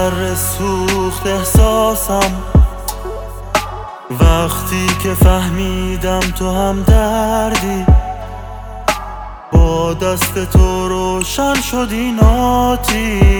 ذره سوخت احساسم وقتی که فهمیدم تو هم دردی. با دست تو روشن شد این آتیش،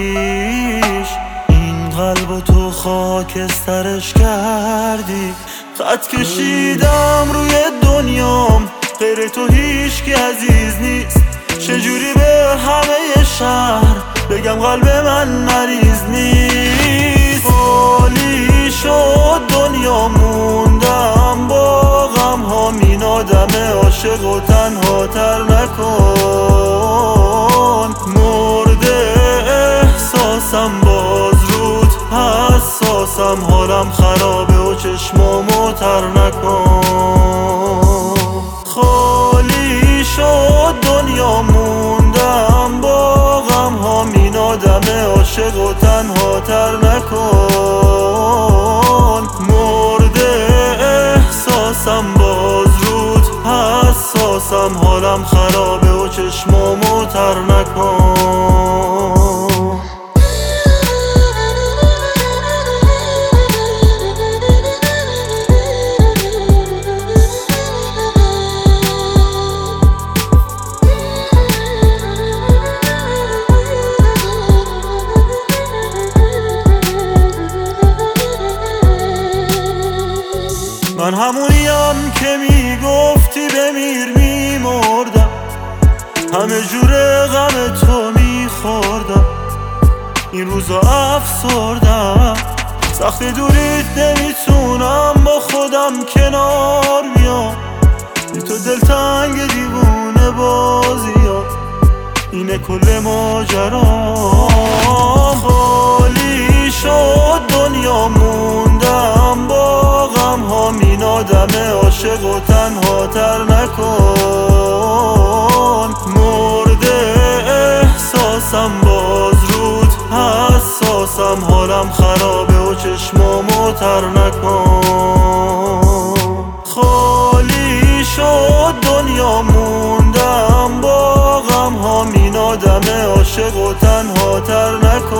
این قلب و تو خاکسترش کردی. خط کشیدم روی دنیام، غیر تو هیچ کی عزیز نیست. چجوری به همه شهر بگم قلب من مریض نیست؟ خالی شد دنیا، موندم با غم ها. این آدم عاشق و تنها تر نکن. مرده احساسم، باز رود حساسم. حالم خرابه و چشمامو تر نکن. خالی شد دنیا، موندم با غم ها. این آدم عاشق و تنها تر نکن. مرده احساسم، باز رود حساسم. حالم خرابه و چشمامو تر نکن. من همونیم که میگفتی بمیر میمردم، همه جور غم تو میخوردم. این روزا افسردم، سخت دوریت نمیتونم با خودم کنار بیام. بی تو دلتنگ دیوونه بازیام، اینه کل ماجرام. خالی شد دنیا، موندم با غم ها. این آدم عاشق و تنها تر نکن. مرده احساسم، باز رود حساسم. حالم خرابه و چشمامو تر نکن. خالی شد دنیا، موندم با غم ها. این آدم عاشق و تنها تر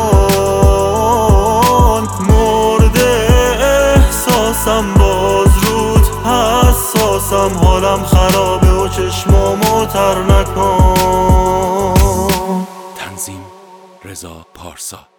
نکن. مرده احساسم، باز رود حساسم. حالم خرابه و چشمامو تر نکن. تنظیم رضا پارسا.